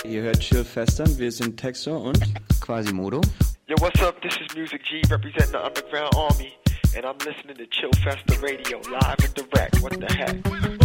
Ihr hört Chill Fester, wir sind Texo und Quasimodo. Yo, what's up? This is Music G representing the Underground Army, and I'm listening to Chill Fester Radio live and direct. What the heck?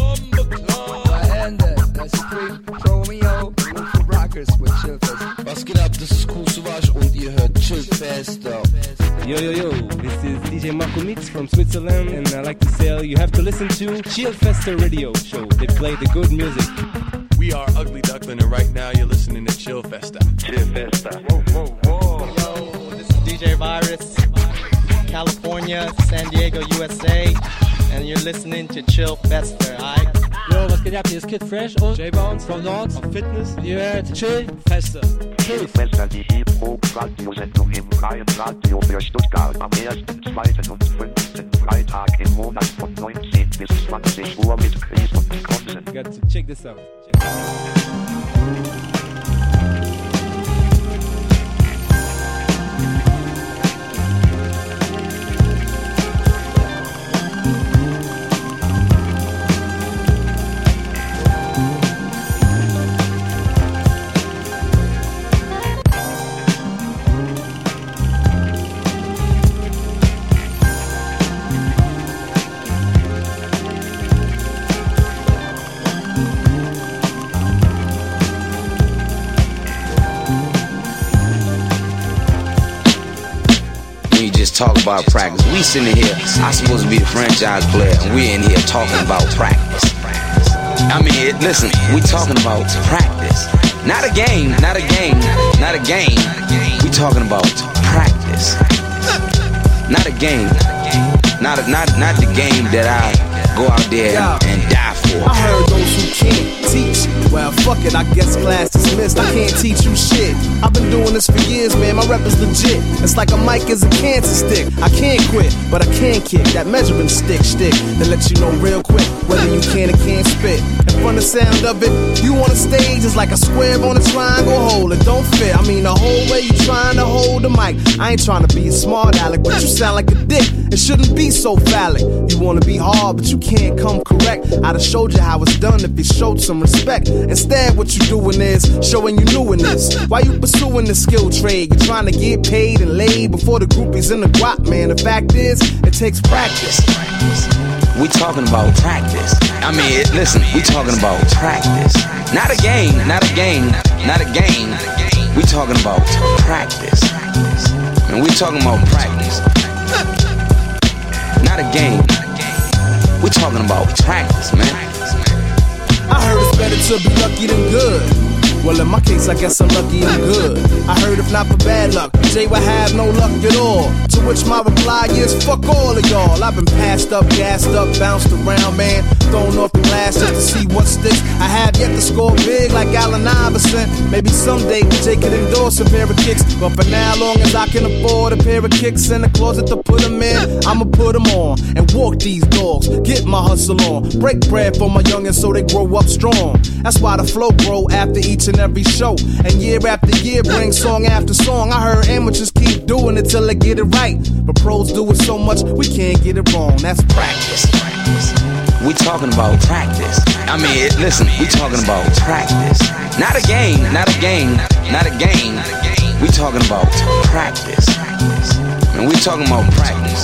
Das ist Chromeo, für Rockers with Chill Fester. Was geht ab? Das ist Kool Savas und ihr hört Chill Fester. Yo, this is DJ Marco Meets from Switzerland, and I like to say you have to listen to Chill Fester Radio Show. They play the good music. We are Ugly Duckling, and right now you're listening to Chill Festa. Chill Festa. Whoa, whoa, whoa. Yo, this is DJ Virus, California, San Diego, USA, and you're listening to Chill Festa, alright? Yo, was geht ab? Hier ist Kid Fresh und J-Bounce from Nords of Fitness. Ihr hört Chill Festa. Chill Festa, die Hip-Hop-Radiosendung im freien Radio für Stuttgart am 1., 2. und 5. Freitag im Monat von 19 bis 20 Uhr mit Chris und Konsen. You got to check this out. Talk about practice. We sitting here, I'm supposed to be the franchise player, and we're in here talking about practice. I mean, listen, we talking about practice. Not a game, not a game, not a game. We talking about practice. Not a game. Not the game that I go out there and die for. I heard those who can't teach. Well, fuck it, I guess class dismissed. I can't teach you shit. I've been doing this for years, man. My rep is legit. It's like a mic is a cancer stick. I can't quit, but I can kick that measuring stick that lets you know real quick whether you can or can't spit. And from the sound of it, you on the stage is like a square on a triangle hole. It don't fit. I mean, the whole way you trying to hold the mic. I ain't trying to be a smart aleck, but you sound like a dick. It shouldn't be so phallic. You wanna be hard, but you can't come correct. I'd have showed you how it's done if you showed some respect. Instead, what you doing is showing you new in this. Why you pursuing the skill trade? You're trying to get paid and laid before the groupies in the guap, man. The fact is, it takes practice. We talking about practice. I mean, listen, we talking about practice. Not a game, not a game, not a game. We talking about practice. And we talking about practice. Not a game. We talking about practice, man. I heard it's better to be lucky than good. Well, in my case, I guess I'm lucky and good. I heard if not for bad luck, Jay would have no luck at all. To which my reply is, fuck all of y'all. I've been passed up, gassed up, bounced around, man. Thrown off the glass just to see what sticks. I have yet to score big like Allen Iverson. Maybe someday Jay could endorse a pair of kicks. But for now, long as I can afford a pair of kicks in the closet to put them in, I'ma put them on and walk these dogs. Get my hustle on. Break bread for my youngins so they grow up strong. That's why the flow grow after each and every show. And year after year bring song after song. I heard amateurs keep doing it till they get it right. But pros do it so much we can't get it wrong. That's practice. We talking about practice. I mean, listen, we talking about practice. Not a game, not a game, not a game. We talking about practice. And we talking about practice.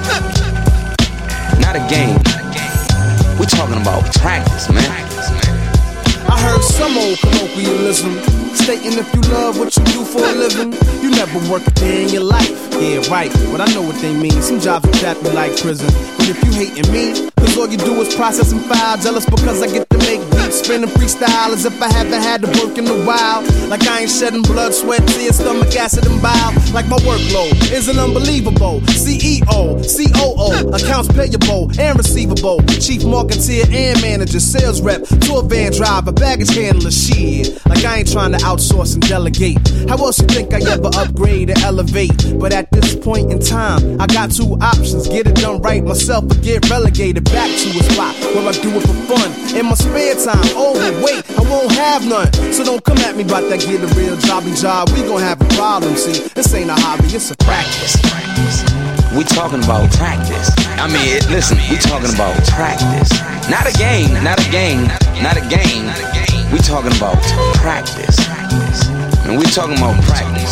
Not a game. We talking about practice, man. I heard some old colloquialism stating if you love what you do for a living, you never work a day in your life. Yeah, right, but I know what they mean. Some jobs will trap you like prison. But if you hating me, cause all you do is process and file. Jealous because I get to make beats, spinning freestyle as if I haven't had to work in a while. Like I ain't shedding blood, sweat, tears, stomach acid and bile. Like my workload isn't unbelievable. CEO, COO, accounts payable and receivable. Chief marketeer and manager, sales rep, tour van driver, baggage handler, shit. Like I ain't trying to outsource and delegate. How else you think I ever upgrade or elevate? But at this point in time, I got two options. Get it done right myself or get relegated back to a spot where I do it for fun. In my spare time, oh wait, I won't have none. So don't come at me about that get a real jobby job. We gon' have a problem, see. This ain't a hobby, it's a practice. We talking about practice. I mean, listen, we talking about practice. Not a game, not a game, not a game. we talking about practice. And we talking about practice.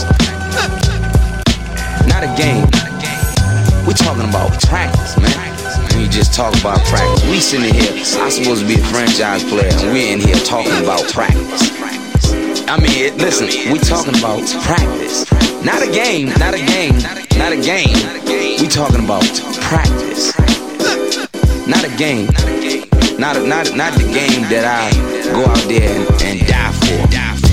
Not a game. We talking about practice, man. And you just talk about practice. We sitting here, I'm supposed to be a franchise player, and we're in here talking about practice. I mean, listen, we talking about practice. Not a game, not a game, not a game. We talking about practice. Not a game. Not the game that I go out there and die for.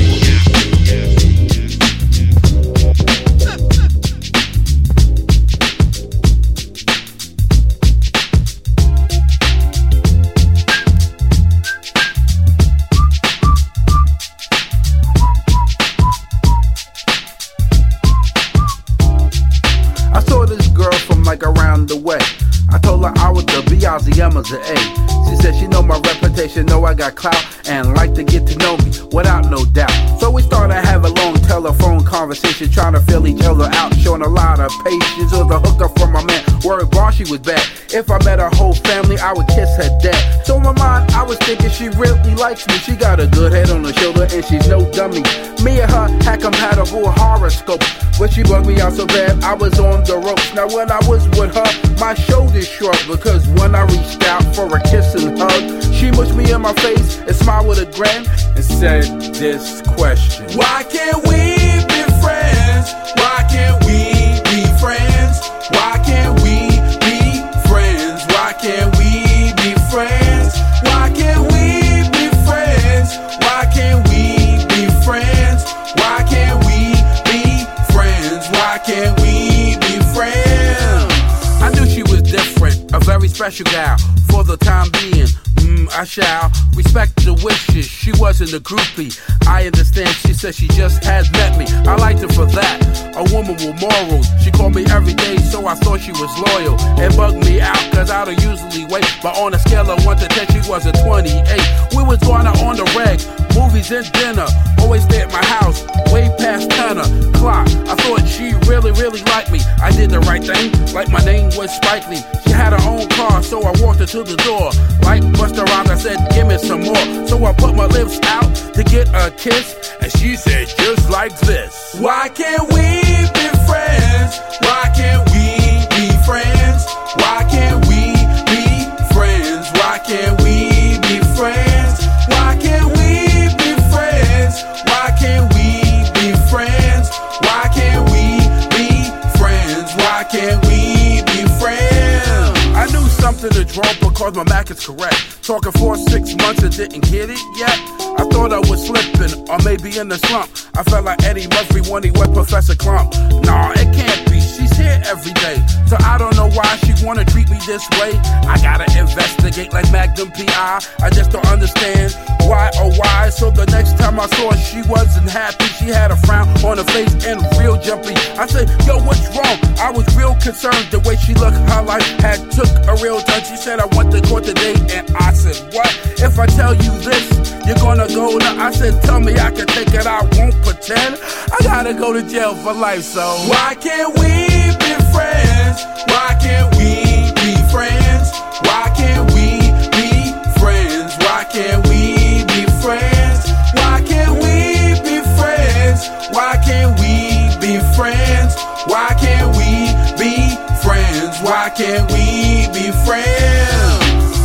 I saw this girl from like around the way. I told her I was the B.I.Z. Emma's an A. She said she know my reputation, know I got clout, and like to get to know me without no doubt. So we started having a long telephone conversation, trying to fill each other out, showing a lot of patience. It was a hookup from my man, word bar she was bad. If I met her whole family, I would kiss her dad. So in my mind, I was thinking she really likes me. She got a good head on her shoulder and she's no dummy. Me and her had compatible horoscope, but she bugged me out so bad I was on the ropes. Now when I was with her, my shoulders shrugged, because when I reached out for a kiss and hug, she mushed me in my face and smiled with a grin and said this question: why can't we be friends? Why can't we be friends? Why can't we be friends? Why can't we be friends? Why can't we be friends? Why can't we be friends? Why can't we be friends? Why can't we be friends? I knew she was different, a very special gal. For the time being, I shall respect the wishes. She wasn't a groupie, I understand. She said she just has met me. I liked her for that, a woman with morals. She called me every day, so I thought she was loyal. It bugged me out, cause I don't usually wait, but on a scale of 1 to 10, she was a 28. We was going out on the reg, movies and dinner. Always stay at my house, way past 10 o'clock. I thought she really liked me. I did the right thing, like my name was Spike Lee. She had her own car, so I walked her to the door. Like Busta Rhymes, I said, give me some more. So I put my lips out to get a kiss, and she said just like this: why can't we be friends? Why can't we be friends? Why can't we be friends? Why can't we be friends? Why can't we be friends? Why can't we be friends? Why can't we be friends? Why can't we be friends? I knew something to draw because my Mac is correct. Talking for 6 months and didn't get it yet. I thought I was slipping, or maybe in the slump. I felt like Eddie Murphy when he went Professor Clump. Nah, it can't be, she's here every day. So I don't know why she wanna treat me this way. I gotta investigate like Magnum P.I. I just don't understand why or why. So the next time I saw her, she wasn't happy. She had a frown on her face and real jumpy. I said, yo, what's wrong? I was real concerned the way she looked. Her life had took a real turn. She said, I went to court today, and I said, what? If I tell you this, you're gonna go to. I said, tell me I can take it, I won't pretend. I gotta go to jail for life, so why can't we be friends? Why can't we be friends? Why can't we be friends? Why can't we be friends? Why can't we be friends? Why can't we be friends? Why can't we be friends? Why can't we be friends?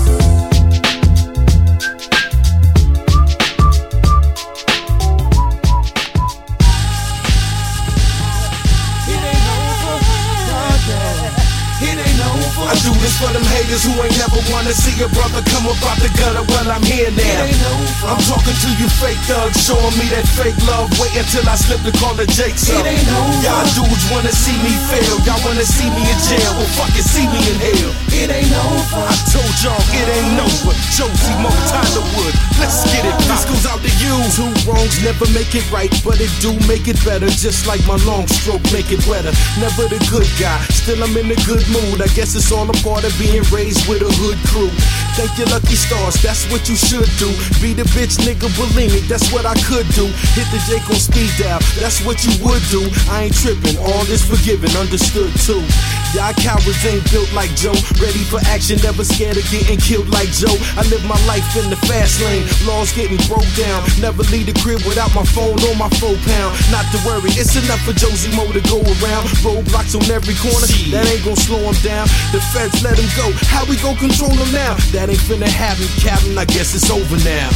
I do this for them haters who ain't never wanna see a brother come up out the gutter. Well, I'm here now. I'm talking to you fake thugs, showing me that fake love. Wait until I slip to call the Jakes up. Y'all dudes wanna see me fail. Y'all wanna see me in jail. Well, fucking see me in hell. It ain't over. I told y'all it ain't over. Josie Mo, Tyler Wood. Let's get it. This goes out to you. Two wrongs never make it right, but it do make it better. Just like my long stroke make it wetter. Never the good guy, still I'm in a good mood. I guess it's all a part of being raised with a hood crew. thank your lucky stars, that's what you should do. Be the bitch nigga bulimic, that's what I could do. Hit the Jake on speed dial, that's what you would do. I ain't tripping, all is forgiven, understood too. Y'all cowards ain't built like Joe, ready for action, never scared of getting killed like Joe. I live my life in the fast lane, laws getting broke down. Never leave the crib without my phone or my 4 pound. Not to worry, it's enough for Josie Mo to go around. Roadblocks on every corner, that ain't gon' slow him down. The feds let him go, how we gon' control him now? That ain't finna happen, Captain, I guess it's over now.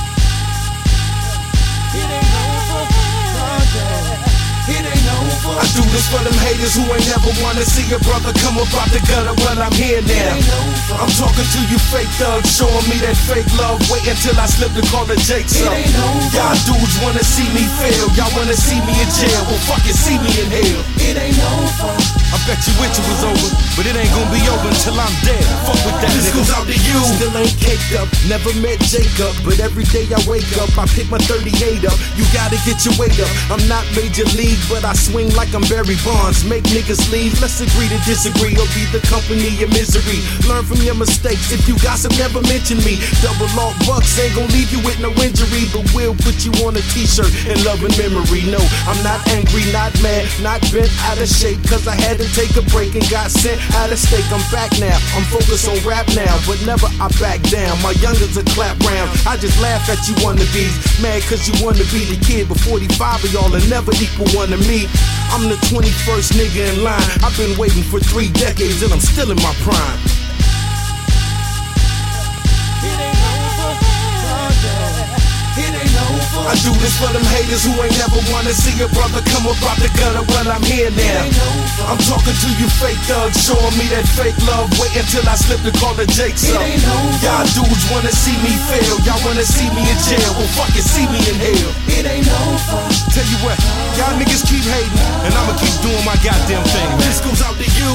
It ain't over. I do this for them haters who ain't never wanna see a brother come up out the gutter. Well, I'm here now. I'm talking to you fake thugs, showing me that fake love. Wait until I slip to call the Jake up. Y'all dudes wanna see me fail. Y'all wanna see me in jail. Well, fucking see me in hell. It ain't over. I bet you wish it was over, but it ain't gonna be over until I'm dead. Fuck with that. This goes out to you. Still ain't caked up. Never met Jacob, but every day I wake up, I pick my 38 up. You gotta get your weight up. I'm not major league, but I swing like I'm Barry Bonds. Make niggas leave, let's agree to disagree, or be the company of misery. Learn from your mistakes, if you gossip, never mention me. Double lock bucks ain't gon' leave you with no injury, but will put you on a t-shirt in love and memory. No, I'm not angry, not mad, not bent out of shape, cause I had to take a break and got sent out of state. I'm back now, I'm focused on rap now, but never I back down. My youngers a clap round, I just laugh at you wannabes, mad cause you wanna be the kid, but 45 of y'all will never equal one to me. I'm the 21st nigga in line. I've been waiting for 3 decades and I'm still in my prime. It ain't over. I do this for them haters who ain't never wanna see a brother come up out the gutter. Well, I'm here now. I'm talking to you fake thugs, showing me that fake love. Wait until I slip to call the Jakes up. Y'all dudes wanna see me fail. Y'all wanna see me in jail. Well, fucking see me in hell. It ain't over. Tell you what, y'all niggas keep hating, and I'ma keep doing my goddamn thing, man. This goes out to you.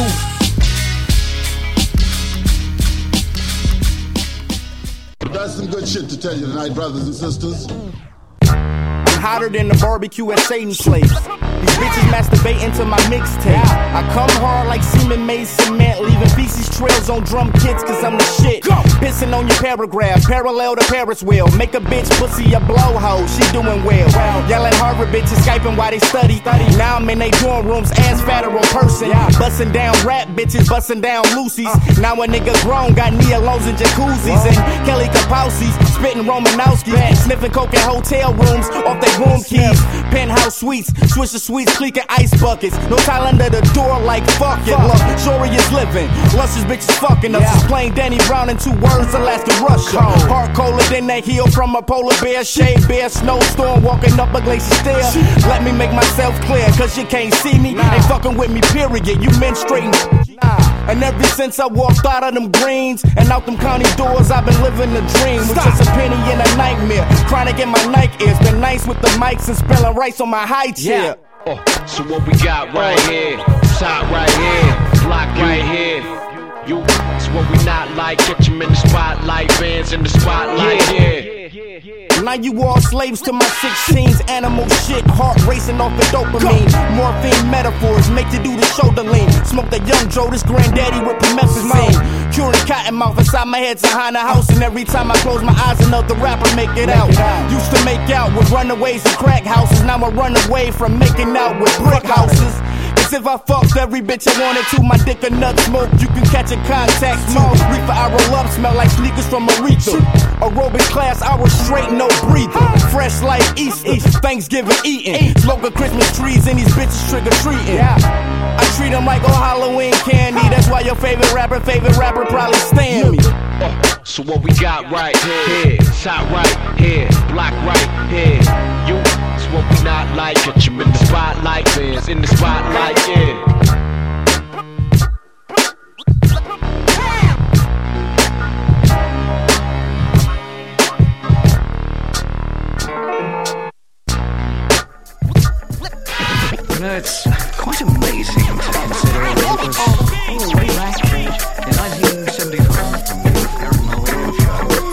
Got some good shit to tell you tonight, brothers and sisters. I'm hotter than the barbecue at Satan's place. These bitches masturbating to my mixtape. I come hard like semen made cement, leaving feces trails on drum kits cause I'm the shit. Pissing on your paragraph, parallel to Paris wheel. Make a bitch pussy a blowhole, she doing well. Yelling Harvard bitches Skyping while they study. Now I'm in they dorm rooms, ass federal person. Busting down rap bitches, busting down Lucy's. Now a nigga grown, got neolones and jacuzzis. And Kelly Kapowski's, spitting Romanowski's. Sniffing coke in hotel rooms, off they room keys. Penthouse suites, Swisher sweets, cleaking ice buckets. No tile under the door like fuck it. Luxurious living, luscious bitches fucking us. Just plain Danny Brown in 2 words, Alaska, Russia. Heart colder than they heal from a polar bear. Shade bear, snowstorm, walking up a glacier stair. Let me make myself clear, cause you can't see me. Ain't fucking with me, period. You menstruating. And ever since I walked out of them greens and out them county doors, I've been living a dream. With just a penny and a nightmare. Chronic in my Nike ears. Been nice with the mics and spelling rice on my high chair. So what we got right here, top right here, block right here. You, it's what we not like. Catch 'em in the spotlight, bands in the spotlight, Now you all slaves to my 16's animal shit, heart racing off the dopamine. Morphine metaphors make you do the shoulder lean. Smoke that young Joe, this granddaddy with promethazine. Curing cotton mouth inside my head's behind the house, and every time I close my eyes, another rapper make it out. Used to make out with runaways and crack houses, now I run away from making out with brick houses. If I fucked every bitch I wanted to, my dick a nut smoke, you can catch a contact too. Reefer I roll up, smell like sneakers from Aretha. Aerobic class, hours straight, no breathing. Fresh like Easter, Thanksgiving eating. Smoking Christmas trees and these bitches trick-or-treating. I treat them like old Halloween candy, that's why your favorite rapper probably stand me. So what we got right here, top right here, block right here. You, it's what we not like. Catch 'em in the spotlight, fans in the spotlight, You know, it's quite amazing to consider that it was all the way back in 1975 from the Paramount Radio Show.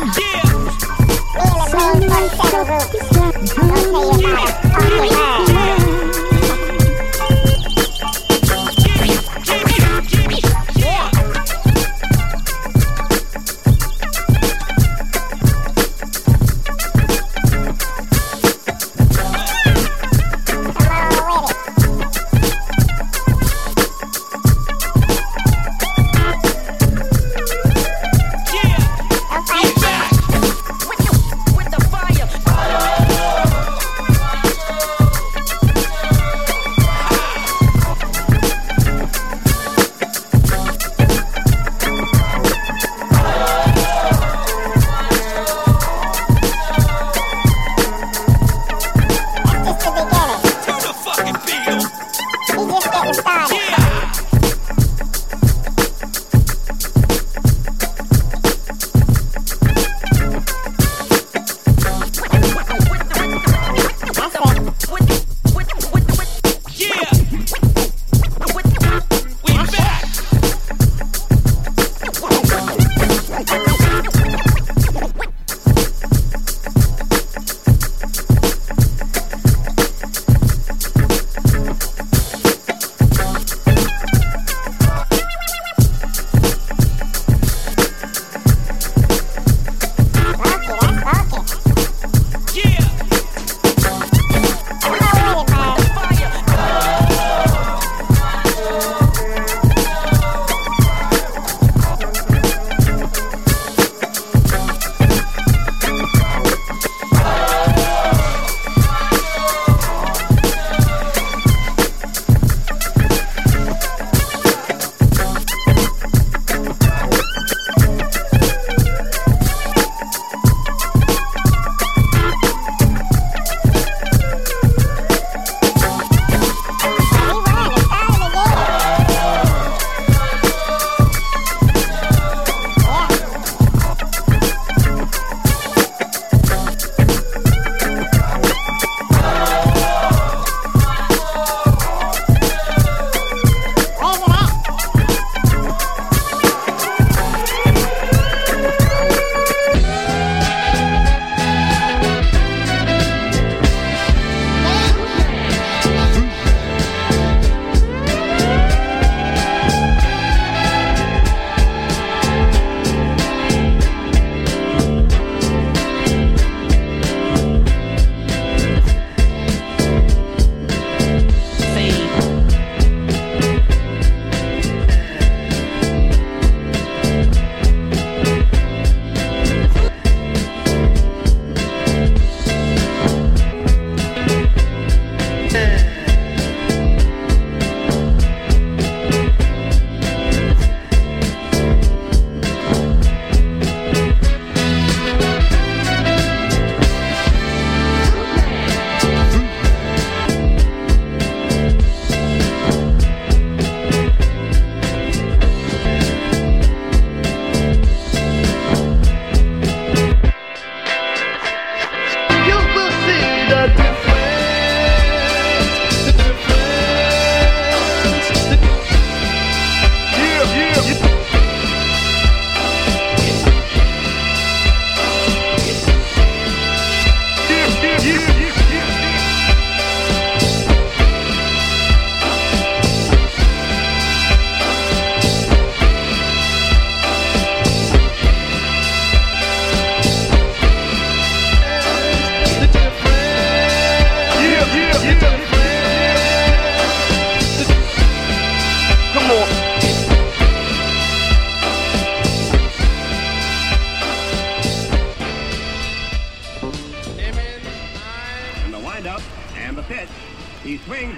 windup, and the pitch. He swings.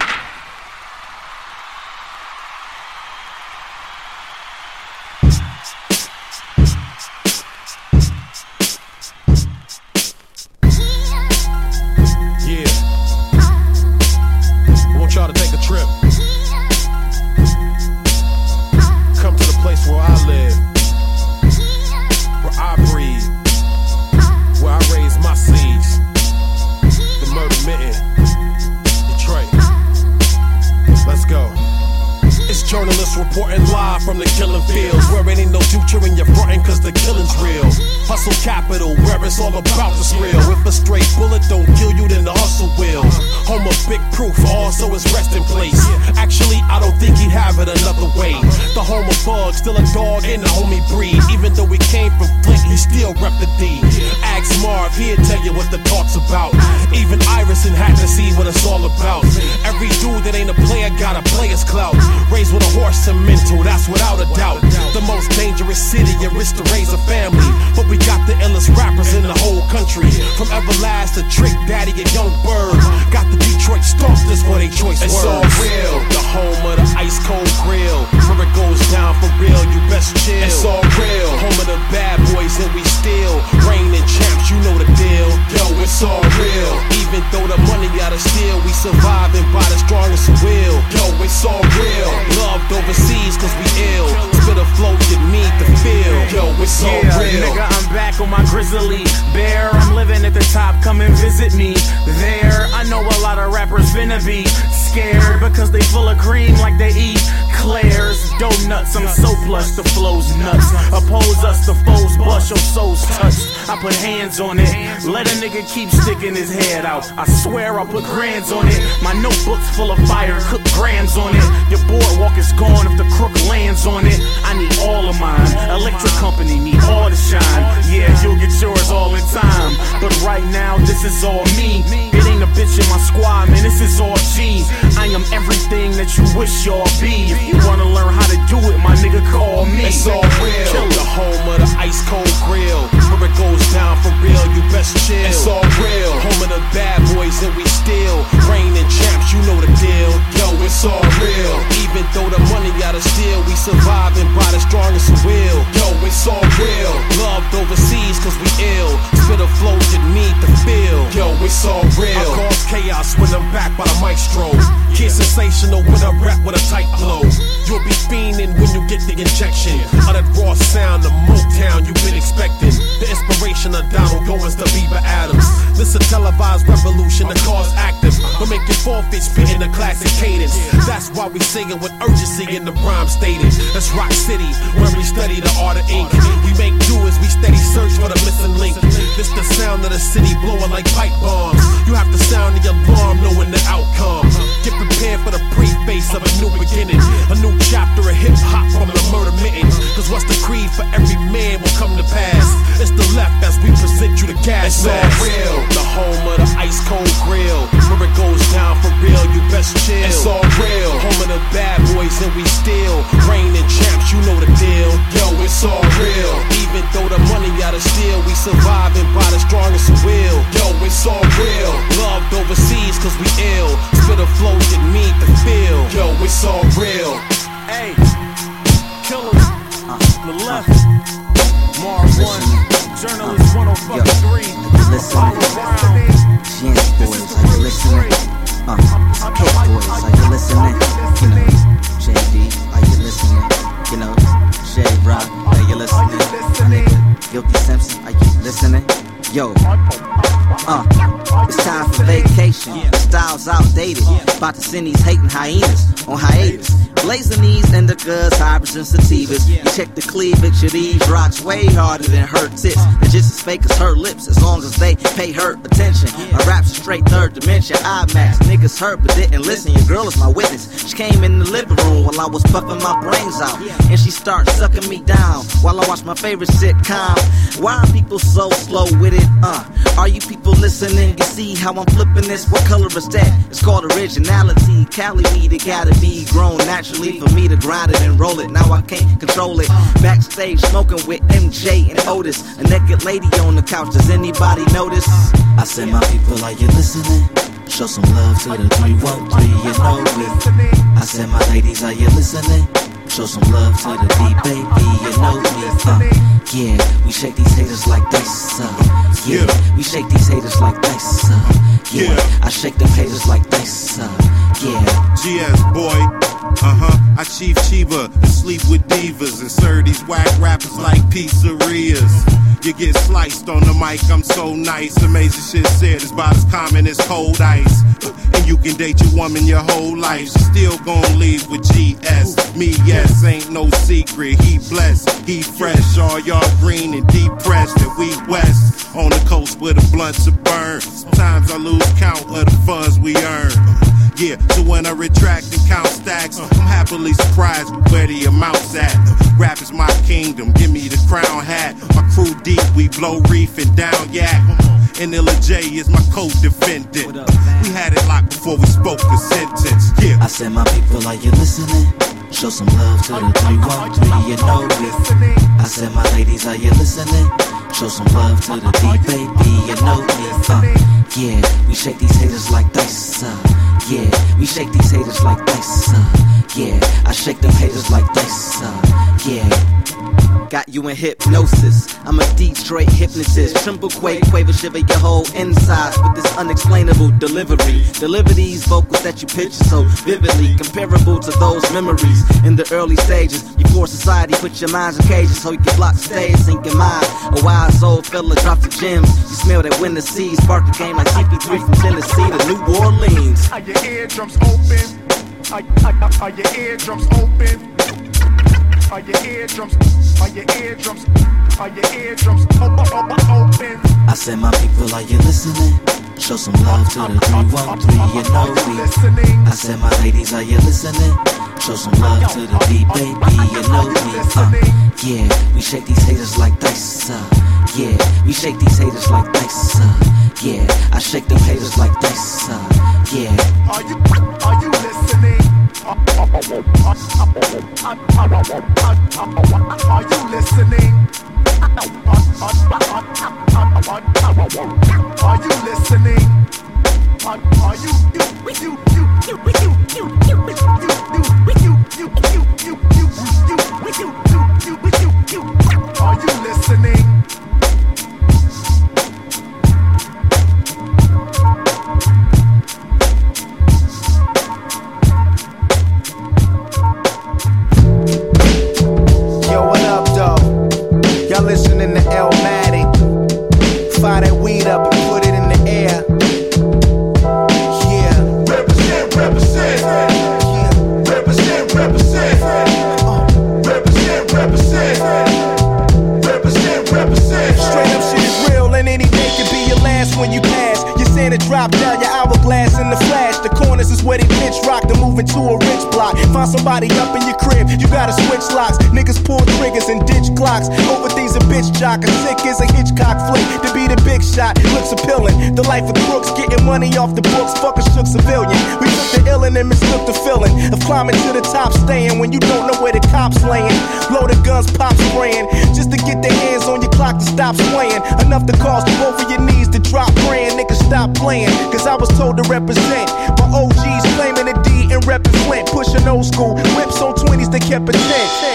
Yeah. I want y'all to take a trip. Come to the place where I live, where I breathe, where I raise my seeds. The Murder Mitten, Detroit. Let's go. It's journalists reporting live from the killing fields, where it ain't no future in your frontin' cause the killing's real. Hustle capital, where it's all about the thrill. If a straight bullet don't kill you, then the hustle will. Home of Big Proof, also his rest in place. Actually, I don't think he'd have it another way. The home of Bug, still a dog in the homie breed. Even though he came from Flint, he still rep the D. Ask Marv, he'll tell you what the talk's about. Even Iverson had to see what it's all about. Every dude that ain't a player got a player's clout. Raised with a horse and mental, that's without a doubt. The most dangerous city in which to raise a family. But we got the illest rappers in the whole country. From Everlast to Trick Daddy and Young Bird. Got the Detroit Stomps, this for they choice words. It's all real, the home of the ice cold grill. Where it goes down for real, you best chill. It's all real, home of the bad boys and we still reigning champs, you know the deal. Yo, it's all real, even though the money gotta steal, we surviving by the strongest will. Yo, it's all real, loved overseas cause we ill. Spit a flow you need to feel. Yo, it's all real. Nigga, I'm back on my grizzly bear. I'm living at the top, come and visit me there. I know a lot of rappers finna be scared because they full of cream like they eat Claire's donuts. I'm so plush, the flow's nuts. Oppose us, the foes bust, your soul's touched. I put hands on it, let a nigga keep sticking his head out. I swear I'll put grands on it. My notebook's full of fire, cook grams on it. Your boardwalk is gone if the crook lands on it. I need all of mine, electric company need all the shine. Yeah, you'll get yours all in time, but right now this is all me. It ain't a bitch in my squad, man, this is all G. I am everything that you wish y'all be. If you wanna learn how to do it, my nigga, call me. It's all real, the home of the ice cold grill. Where it goes down for real, you best chill. It's all real, home of the bad boys and we still reigning champs, you know the deal. Yo, it's all real, even though the money gotta steal, we surviving by the strongest will. Yo, it's all real, loved overseas cause we ill. Spit a flow you need to feel. Yo, it's all real, I cause chaos when I'm back by the maestro. Kid sensational when I rap with a tight flow. You'll be fiending when you get the injection of that raw sound, the Motown you've been expecting. The inspiration of Donald Goins to Bieber Adams. This a televised revolution, the cause active. We're making forfeit, spitting the classic cadence. That's why we singing with urgency in the rhyme stated. That's Rock City, where we study the art of ink. We make do as we steady search for the missing link. This the sound of the city blowing like pipe bombs. You have to sound the alarm knowing the outcome. Get prepared for the preface of a new beginning. A new chapter of hip-hop from the Murder Mitten. Cause what's the creed for every man will come to pass. It's the left as we present you the gas. It's all real, the home of the ice cold grill. Where it goes down for real, you best chill. It's all real, home of the bad boys and we still reigning champs, you know the deal. Yo, it's all real, even though the money gotta steal, we surviving by the strongest will. Yo, it's all real, loved overseas cause we ill. Spit a flow you need to feel. Yo, it's all real. Hey, killers, the left, Mar 1, Journalist 103. Chance boys, are you listening? Kick boys, are you listening? You know, JD, are you listening? You know, Shay Rock, are you listening? My nigga, Guilty Simpson, are you listening? Yo, it's time for vacation. Styles outdated. About to send these hating hyenas on hiatus. Blazing these indicas, hybrids, and sativas. You check the cleavage of these rocks way harder than her tits. They're just as fake as her lips, as long as they pay her attention. My rap's a straight third dimension. IMAX, niggas heard but didn't listen. Your girl is my witness. She came in the living room while I was puffing my brains out, and she started sucking me down while I watched my favorite sitcom. Why are people so slow with it? Are you people listening? You see how I'm flipping this? What color is that? It's called originality. Cali weed, it gotta be grown naturally for me to grind it and roll it. Now I can't control it. Backstage smoking with MJ and Otis. A naked lady on the couch, does anybody notice? I said, my people, are you listening? Show some love to the 313, you know me. I said, my ladies, are you listening? Show some love to the D, baby, you know me. Yeah, we shake these haters like dice. Yeah, we shake these haters like dice. Yeah, I shake them haters like dice. Yeah, GS boy. I Chief Chiba and sleep with divas and serve these whack rappers like pizzerias. You get sliced on the mic, I'm so nice. Amazing shit said is about as common as cold ice. And you can date your woman your whole life, she still gon' leave with GS. Me, yes, ain't no secret. He blessed, he fresh. All y'all green and depressed, and we west. On the coast where the blunts are burned. Sometimes I lose count of the funds we earn. Yeah, so when I retract and count stacks, I'm happily surprised with where the amount's at. Rap is my kingdom, give me the crown hat. My crew deep, we blow reef and down yak. And Illa J is my co-defendant. We had it locked before we spoke the sentence. Yeah, I said, my people, are you listening? Show some love to the 313, you know me. I said, my ladies, are you listening? Show some love to the D, baby, you know me. Yeah, we shake these haters like dice. Yeah, we shake these haters like dice. Yeah, I shake them haters like dice. Yeah. Got you in hypnosis. I'm a Detroit hypnotist. Tremble, quake, quaver, shiver your whole insides with this unexplainable delivery. Deliver these vocals that you picture so vividly, comparable to those memories in the early stages. Before society put your minds in cages so you can block the stage, sink your mind. A wild soul fella drops the gems. You smell that winter seas, spark the game like CP3 from Tennessee to New Orleans. Are your eardrums open? Are your eardrums open? Are your eardrums? Are your eardrums? Are your eardrums open? I said, my people, are you listening? Show some love to the 313, you know me. I said, my ladies, are you listening? Show some love to the D, baby, you know me. Yeah, we shake these haters like dice. Yeah, we shake these haters like dice. Yeah, I shake them haters like dice. Yeah. Are you listening? Are you listening? Are you listening? Are you listening? Y'all listening to Elmatic. Fire that weed up and put it in the air. Yeah. Represent, represent. Yeah. Represent, represent. Represent, represent. Represent, represent. Straight up shit is real and anything can be your last when you pass. Your Santa drop down your hourglass in the flash. The corners is where they pitch rock to move into a rich block. Find somebody up in your crib, you gotta switch locks. Niggas pull triggers and ditch clocks. Over things a bitch jock, as sick as a Hitchcock flick. To be the big shot looks appealing. The life of crooks, getting money off the books, fuck a shook civilian. We took the illin' and mistook the feeling of climbing to the top, staying when you don't know where the cops laying. Loaded guns, pop spraying, just to get their hands on your clock to stop swaying. Enough to cause both of your knees to drop praying. Niggas stop playing, cause I was told to represent. My OGs claiming a D and reppin' Flint, pushing old school whips on 20s that kept a 10.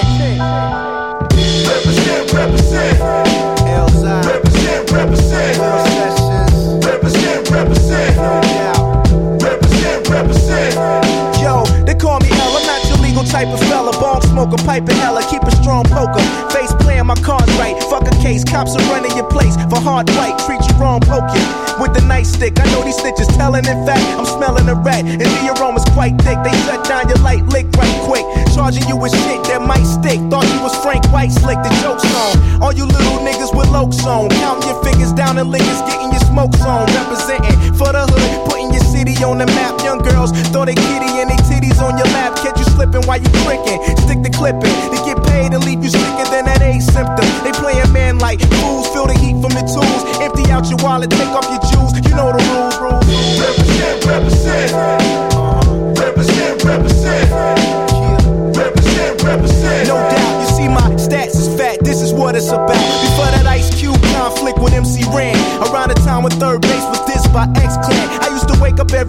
Represent, represent. Represent, represent. Represent, represent. Represent, represent. Yo, they call me L, I'm not your legal type of fella. Bong smoker, pipe and hella, keep a strong poker. Face playing my cards right, fuck a case. Cops are running your place for hard white, treat you wrong, poke you with the nightstick. I know these snitches telling, in fact, I'm smelling a rat. And the aroma's quite thick, they shut down your light lick right quick. Charging you with shit that might stick. Thought you was Frank White, slick the joke's on. All you little niggas with lokes on. Counting your fingers down and lickers, getting your smokes on. Representing for the hood, putting your city on the map. Young girls throw they kitty and they titties on your lap. Catch you slipping while you tricking. Stick the clipping. They get paid and leave you sicker than that AIDS symptom. They play a man like fools, feel the heat from the tools. Empty out your wallet, take off your jewels. You know the rules. Represent, represent. Represent, represent. Represent, represent. No doubt, you see my stats is fat. This is what it's about. Before that Ice Cube conflict with MC Ren, around the time when Third Base was dissed by X-Clan. I used to wake up every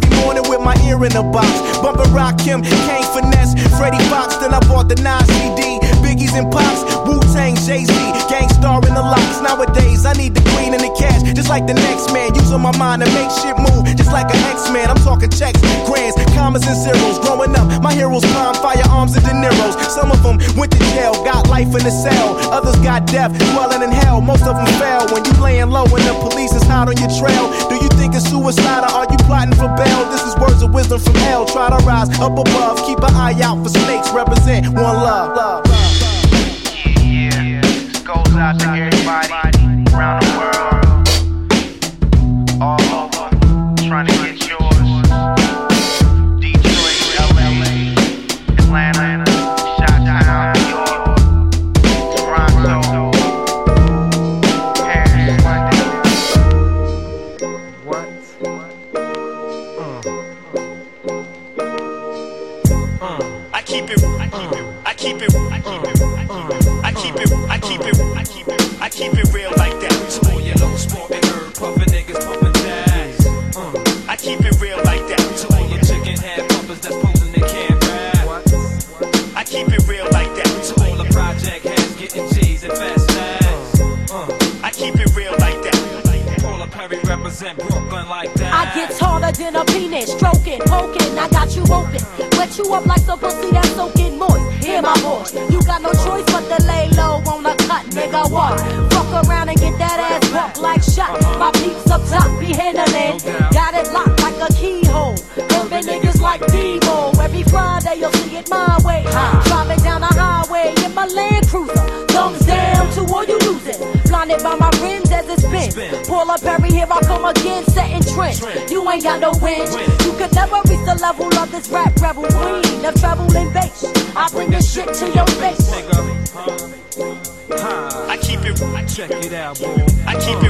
here in the box. Bumpin' Rakim, Kane Finesse, Freddie Fox. Then I bought the 9 CD, Biggie's and Pops, Wu-Tang, Jay-Z, Gang Starr in the locks. Nowadays I need the queen and the cash, just like the next man. Using my mind to make shit move, just like an X-Man. I'm talking checks, grands, commas and zeros. Growing up, my heroes prime firearms and De Niro's. Some of them went to jail, got life in the cell. Others got death, dwelling in hell. Most of them fell when you laying low and the police is hot on your trail. Do you think it's suicide or are you plotting for bail? This is words of wisdom from hell. Try to rise up above, keep an eye out for snakes. Represent one love. Yeah, this goes out to everybody around the world, all over, trying to get yours. Detroit, LA, Atlanta, Chi-Town, New York, Toronto, Paris, London. What? I keep it real like that. So all your low smoking herb puffin' niggas pumpin' jazz. I keep it real like that. So all your chicken head puppers that's posing they can't rap. I keep it real like that. So all the project heads getting G's and fast ass. I keep it real like that. Paula Perry represent Brooklyn like that. I get harder than a penis, stroking, poking. I got you open, wet you up like some pussy that's soaking moist. Hear my voice, you got no choice but to lay low on a cut, nigga. What? Fuck around and get that ass bumped like shot. My peeps up top be handling, got it locked like a keyhole. Urban niggas like Devo. Every Friday you'll see it my way. Driving down the highway in my Land Cruiser. Thumbs down to all you losing. Blinded by my rims as it spins. Paula Perry, here I come again, setting trends. You ain't got no win. You could never reach the level of this rap rebel queen. The treble and bass, I bring this shit to your face. I keep it. Check it out, boy. I keep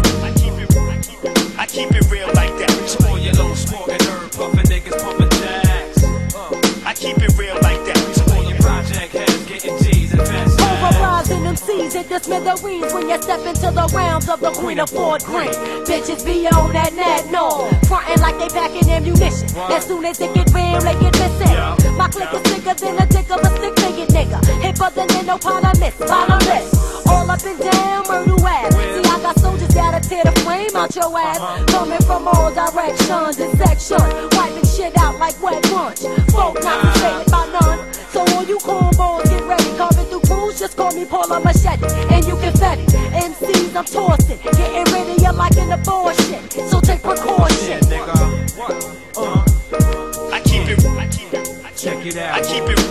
it real like that. So all your low smoking herb puffin' niggas pumpin' jazz. I keep it real like that. So all your project heads getting G's and fast ass. Overrising them C's at the smithereens when you step into the realms of the Queen of Fort Green. Bitches be on that no, frontin' like they packing ammunition. As soon as it get real, they get missing. My click is thicker than a dick of a stick-figured nigga. Hipper than no bottomless. All up and down, Myrtle Ave. See, I got soldiers gotta tear the frame out your ass. Coming from all directions and sections, wiping shit out like wet lunch. Folk not frustrated by none. So all you cornballs get ready, carving through crews, just call me Paula Machete, and you can fet it. MCs I'm tossing, getting rid of you like in the bullshit. So take precaution. I keep it. Check it out. I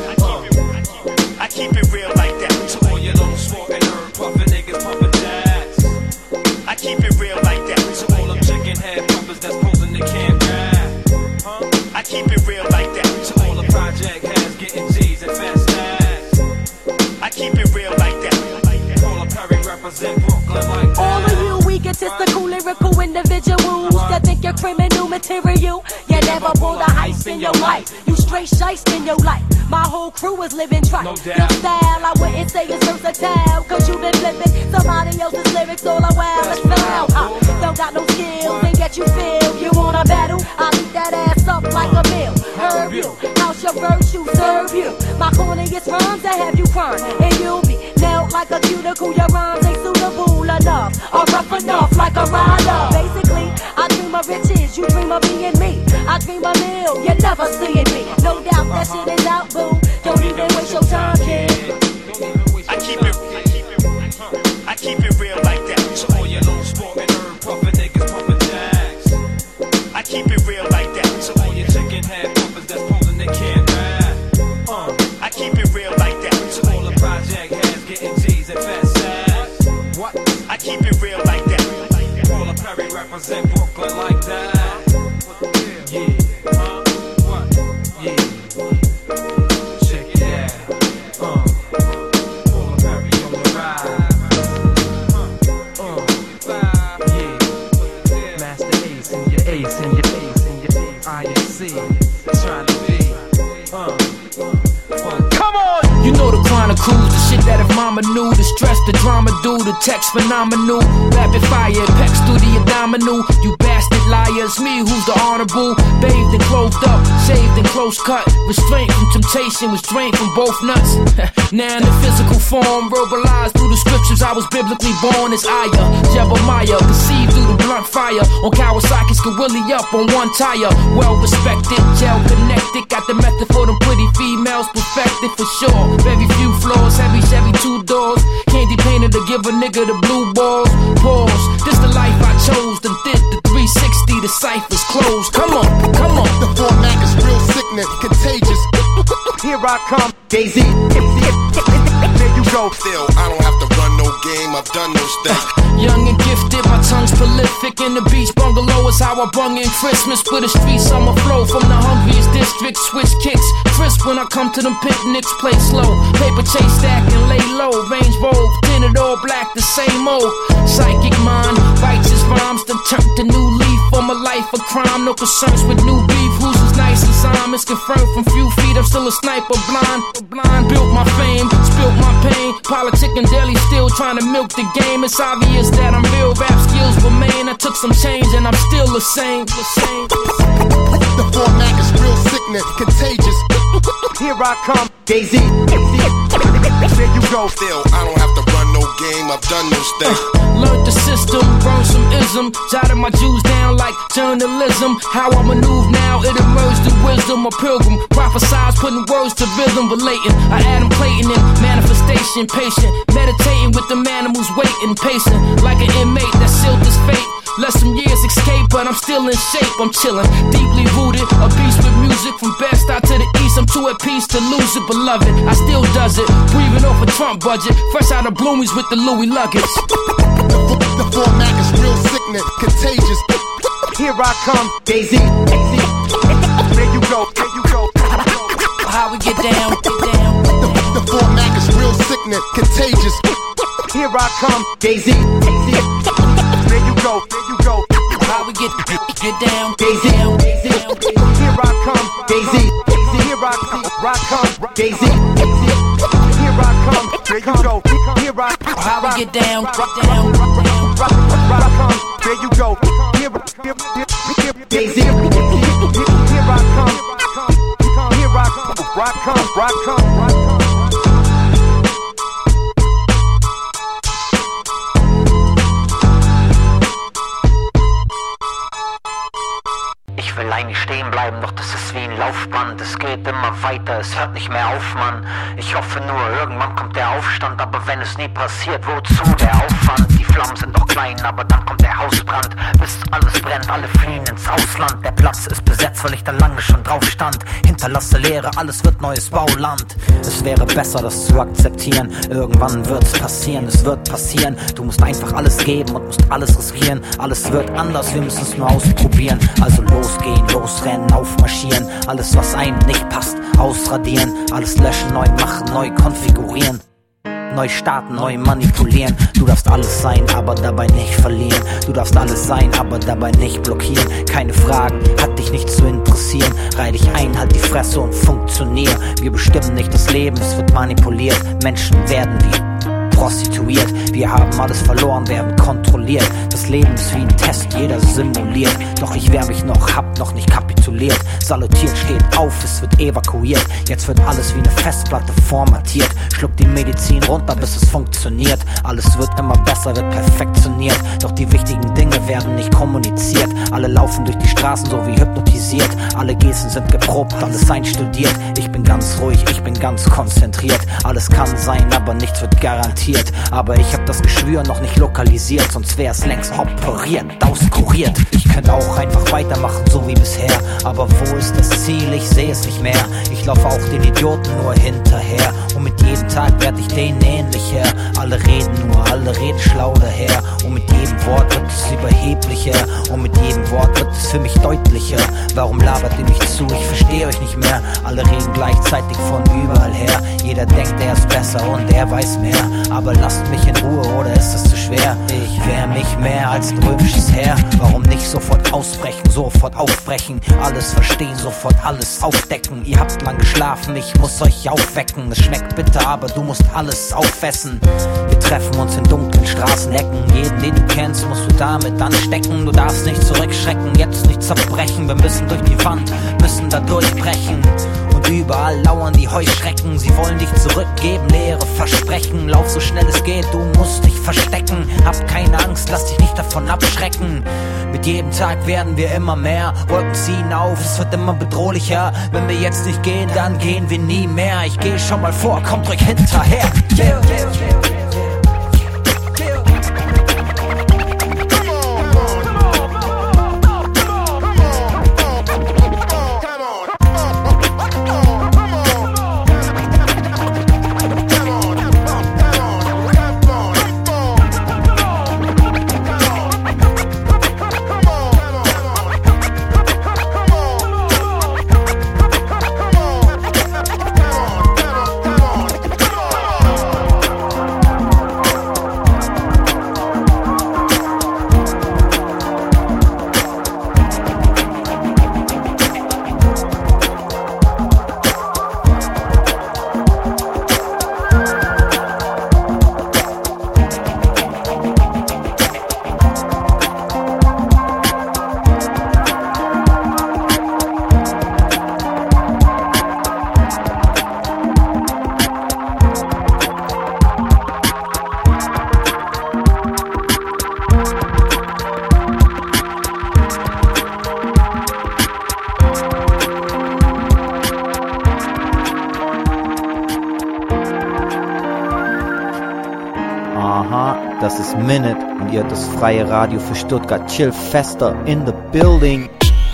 keep it real like that. So all your low smoking herb puffin' niggas pumpin' jazz. I keep it real like that. So all them chicken head puppers that's posing they can't rap. I keep it real like that. So all the project heads getting G's and fast ass. I keep it real like that. Paula Perry represent Brooklyn like that. All of you egotistical, lyrical individuals that think you're criminal material. You never pulled a heist in your life. You straight shiced in your life. My whole crew is living tripe. No doubt. Your style, I wouldn't say it's versatile, cause you been flipping somebody else's lyrics all a while. It's foul. Don't got no skills, and yet you feel you wanna battle. I'll eat that ass up like a meal. Herb you, house your virtue, serve you. My corniest rhymes that have you crying, and you'll be nailed like a cuticle. Your rhymes ain't suitable enough, or rough enough like a rider. Basically, I dream of riches, you dream of being me. I dream a meal, you're never seeing me. No doubt that shit is out, boo. Don't even waste your time, kid. I keep it real like that. So all your low smoking herb puffin' niggas pumpin' jazz. I keep it real like that. So all your chicken head puppers that's posing they can't rap. I keep it real like that. So all the project heads getting G's and fast ass. What? I keep it real like that. Paula Perry represent Brooklyn like that. Yeah. What? Yeah. Check it out. Paula Perry on the ride. Yeah. Master Ace and your ace and your ace and your ace. INC. Trying to be. Come on! You know the Chronicles, the shit that if mama knew the stress, the drama do, the text phenomenal. Rapid fire, pecs through the abdominal. You bastard liars, me who's the honorable. Bathed and clothed up, shaved and close cut. Restraint from temptation was drained from both nuts. Now in the physical form, verbalized through the scriptures, I was biblically born as Aya, Jebemiah, perceived through the blunt fire. On Kawasaki's Gorilla up on one tire. Well respected, gel connected, got the method for them pretty females perfected for sure. Very few floors, heavy Chevy 2 doors. Candy painted to give a nigga the blue balls. Pause, this the life I chose. Then did the 360, the ciphers closed. Come on, come on. The format is real sickness, contagious. Here I come, Daisy. There you go. Still, I don't have to run no game, I've done those things. Young and gifted, my tongue's prolific. In the beach bungalow is how I bung in Christmas. For the street summer flow from the hungriest district. Switch kicks, crisp when I come to them picnics. Play slow, paper chase stack and lay low. Range Rover, tinted all black, the same old. Psychic mind, bites his rhymes. Then turned a new leaf on my life of crime. No concerns with new beef, who's as nice as I'm. It's confirmed from few feet, I'm still a sniper blind. Built my fame, spilt my pain. Politic and daily still trying to milk the game. It's obvious that I'm real, rap skills remain. I took some change and I'm still the same. The format is real sickness, contagious. Here I come, Daisy. There you go. Still, I don't have to run no game, I've done those things. Learned the system, burned some ism. Jotted my Jews down like journalism. How I maneuver now, it emerged in wisdom. A pilgrim, prophesize, putting words to rhythm, relating. I Adam Clayton in manifestation, patient. Meditating with the animals waiting, pacing. Like an inmate that sealed his fate. Let some years escape, but I'm still in shape. I'm chillin', deeply rooted. A beast with music from best out to the east. I'm too at peace to lose it, beloved. I still does it, breathing off a Trump budget. Fresh out of Bloomies with the Louis luggage. The format is real sickness, contagious. Here I come, Daisy. There you go, there you go. How we get down, The format is real sickness, contagious. Here I come, Daisy. There you go, there you go. How we get down, Daisy. Here I come, Daisy. Here I come, Daisy. Here I come, there you go. Here I come. How we get down, there you go. Here, Daisy. Here I come. Here I come. Ich will eigentlich stehen bleiben, doch das ist wie ein Laufband. Es geht immer weiter, es hört nicht mehr auf, Mann. Ich hoffe nur, irgendwann kommt der Aufstand. Aber wenn es nie passiert, wozu der Aufwand? Die Flammen sind noch klein, aber dann kommt der Hausbrand. Bis alles brennt, alle fliehen ins Ausland. Der Platz ist besetzt, weil ich da lange schon drauf stand. Hinterlasse Leere, alles wird neues Bauland. Es wäre besser, das zu akzeptieren. Irgendwann wird's passieren, es wird passieren. Du musst einfach alles geben und musst alles riskieren. Alles wird anders, wir müssen es nur ausprobieren. Also losgehen, losrennen, aufmarschieren. Alles, was einem nicht passt, ausradieren. Alles löschen, neu machen, neu konfigurieren. Neu starten, neu manipulieren. Du darfst alles sein, aber dabei nicht verlieren. Du darfst alles sein, aber dabei nicht blockieren. Keine Fragen, hat dich nicht zu interessieren. Reih dich ein, halt die Fresse und funktionier. Wir bestimmen nicht das Leben, es wird manipuliert. Menschen werden wie prostituiert. Wir haben alles verloren, werden kontrolliert. Das Leben ist wie ein Test, jeder simuliert. Doch ich wehr mich noch, hab noch nicht kapituliert. Salutiert, steht auf, es wird evakuiert. Jetzt wird alles wie eine Festplatte formatiert. Schluck die Medizin runter, bis es funktioniert. Alles wird immer besser, wird perfektioniert. Doch die wichtigen Dinge werden nicht kommuniziert. Alle laufen durch die Straßen so wie hypnotisiert. Alle Gesten sind geprobt, alles einstudiert. Ich bin ganz ruhig, ich bin ganz konzentriert. Alles kann sein, aber nichts wird garantiert. Aber ich hab das Geschwür noch nicht lokalisiert. Sonst wär's längst operiert, auskuriert. Ich könnte auch einfach weitermachen, so wie bisher. Aber wo ist das Ziel? Ich seh es nicht mehr. Ich laufe auch den Idioten nur hinterher. Und mit jedem Tag werd ich denen ähnlicher. Alle reden nur, alle reden schlau daher. Und mit jedem Wort wird es überheblicher. Und mit jedem Wort wird es für mich deutlicher. Warum labert ihr mich zu? Ich verstehe euch nicht mehr. Alle reden gleichzeitig von überall her. Jeder denkt, er ist besser und er weiß mehr. Aber lasst mich in Ruhe, oder ist es zu schwer? Ich wehr mich mehr als ein römisches Heer. Warum nicht sofort ausbrechen, sofort aufbrechen? Alles verstehen, sofort alles aufdecken. Ihr habt lang geschlafen, ich muss euch aufwecken. Es schmeckt bitter, aber aber du musst alles aufessen. Wir treffen uns in dunklen Straßenecken. Jeden, den du kennst, musst du damit anstecken. Du darfst nicht zurückschrecken, jetzt nicht zerbrechen. Wir müssen durch die Wand, müssen da durchbrechen. Und überall lauern die Heuschrecken. Sie wollen dich zurückgeben, leere Versprechen. Lauf so schnell es geht, du musst dich verstecken. Hab keine Angst, lass dich nicht davon abschrecken. Mit jedem Tag werden wir immer mehr. Wolken ziehen auf, es wird immer bedrohlicher. Wenn wir jetzt nicht gehen, dann gehen wir nie mehr. Ich geh schon mal vor, kommt euch hinterher. Yeah. Das ist Minute und ihr hört das freie Radio für Stuttgart. Chill Fester in the building.